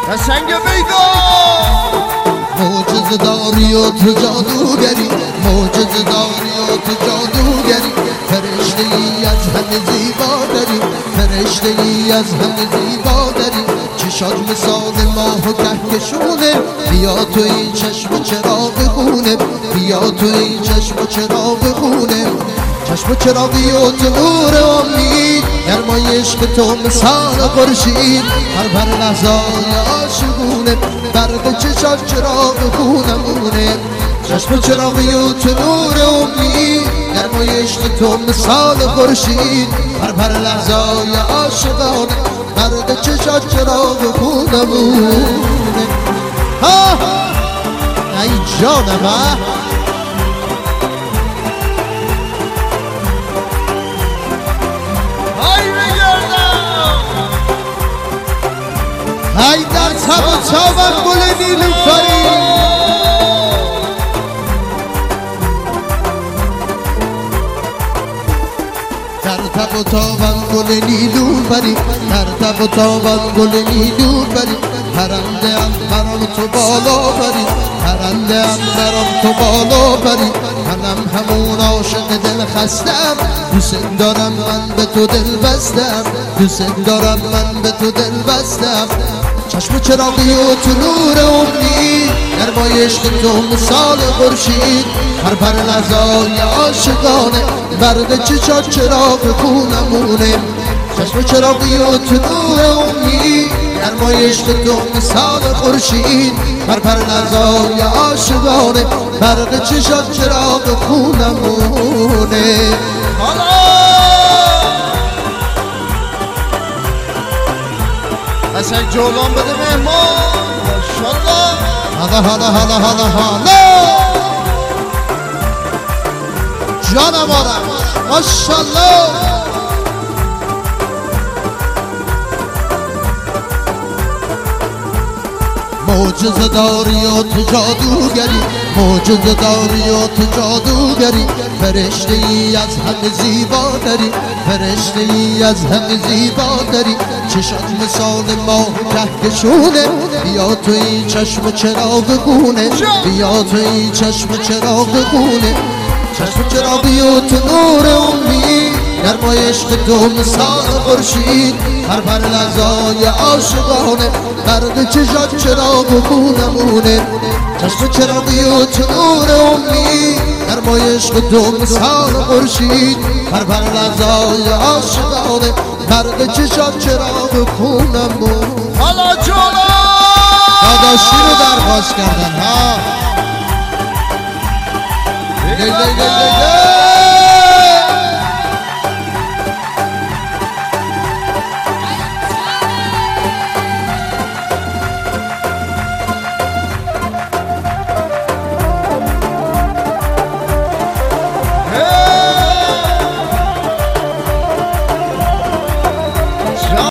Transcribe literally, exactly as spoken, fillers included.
قشنگ بیدا معجزه داری و تو جادوگری، معجزه داری و تو جادوگری، فرشته ای از همه زیبا داری، فرشته ای از همه زیبا داری، چشات مثال ماه و کهکشونه، بیا تو این چشم و چراغ خونه، بیا تو این چشم و چراغ خونه، چشم و چراغی و تو نور امید، گرمای عشق تو مثال خورشید، هر پر لحظه‌های عاشقونه، برق چشات چراغ خونمونه، چشم و چراغی و تو نور امید، گرمای عشق تو مثال خورشید، هر پر لحظه‌های عاشقانه، برق چشات چراغ خونمونه. ها ای جانم ای در تب و تابم گل نیلوفری، در تب و تابم گل نیلوفری، در تب و تابم گل نیلوفری، پرنده ام برام تو بالا بری، پرنده ام برام تو بالا بری، منم همون عاشق دل خستم، دوست دارم من به تو دل بستم، دوست دارم من به تو دل بستم، چشم چراغی و تو نور امید، گرمای عشق تو مثال خورشید، هر پر لحظه‌های عاشقانه، برق چشات چراغ خونمونه، چشم چراغی و تو نور امید، گرمای عشق تو مثال خورشید، هر پر لحظه‌های عاشقانه، برق چشات چراغ خونمونه. قشنگ جولان بده مهمان ماشاءالله. حالا حالا حالا حالا حالا جانم آرم ماشاءالله. معجزه داری و تو جادوگری، معجزه داری و تو جادوگری، فرشته ای از همه زیبا داری، فرشته ای از همه زیبا داری، چشات مثال ماه کهکشونه، بیا تو این چشم چراغ خونه، بیا تو این چشم چراغ خونه، چشم چراغی و تو نور امید، گرمای عشق تو مثال خورشید، هر پر لحظه‌های عاشقانه، برق چشات چراغ خونمونه، چشم چراغی و تو نور امید، گرمای عشق تو مثال خورشید، هر پر لحظه‌های عاشقانه، برق چشات چراغ خونمونه. حالا جولا داداشی رو درخواست کردن ها. لی لی لی لی لی